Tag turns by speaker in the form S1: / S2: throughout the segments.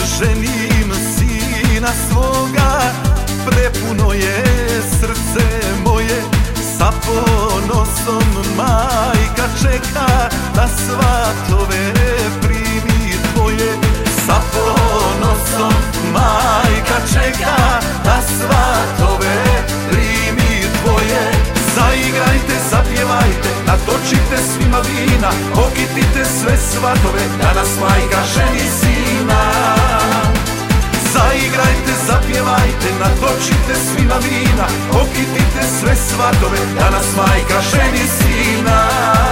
S1: ženim sina svoga, prepuno je srce moje, sa ponosom majka čeka da svatove primi tvoje. Sa ponosom majka čeka da svatove primi tvoje. Zaigrajte, zapjevajte, natočite svima vina, okitite sve svatove, danas majka ženi sina. Zaigrajte, zapjevajte, natočite svima vina, okitite sve svatove, danas majka ženi sina.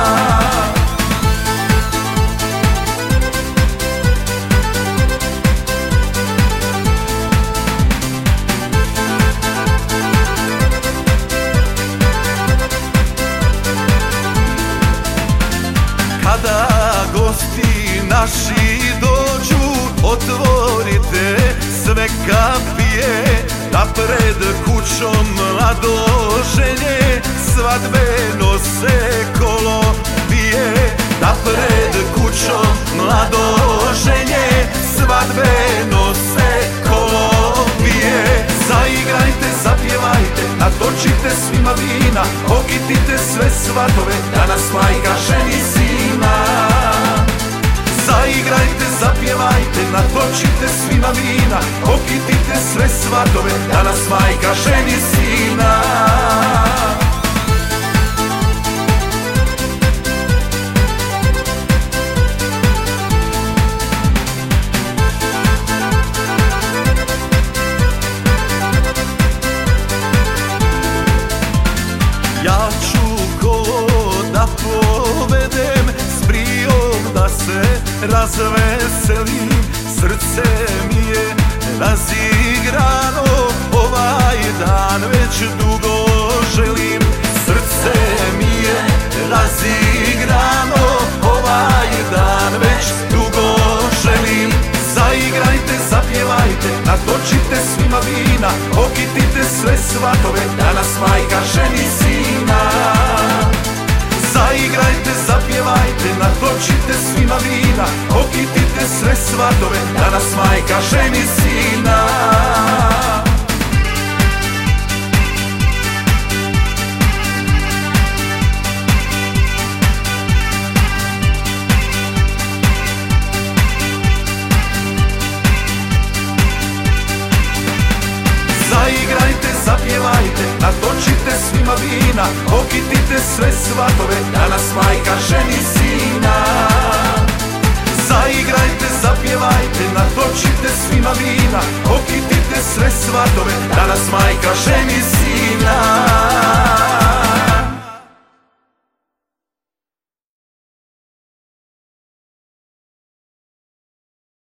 S1: Kada gosti naši dođu, otvorite sve kapije, da pred kućom mladoženje svadbe nose kolo pije. Da pred kućom mladoženje svadbe nose kolo pije. Zaigrajte, zapjevajte, natočite svima vina, okitite sve svatove, danas majka ženi sina. Zaigrajte, zapjevajte, natočite svima vina, okitite sve svatove, danas majka ženi sina. Ja ću kolo da povedem, s brijom da se razveselim. Srce mi je razigrano, ovaj dan već dugo želim. Srce mi je razigrano, ovaj dan već dugo želim. Zaigrajte, zapjevajte, natočite svima vina, okitite sve svatove, danas majka ženi sina. Zaigrajte, zapjevajte, natočite svima vina, okitite sve svatove, danas majka ženi sina. Zaigrajte, zapjevajte, natočite svima vina, okitite sve svatove, danas majka ženi sina. Zaigrajte, zapjevajte, natočite svima vina, okitite sve svatove, danas majka ženi sina.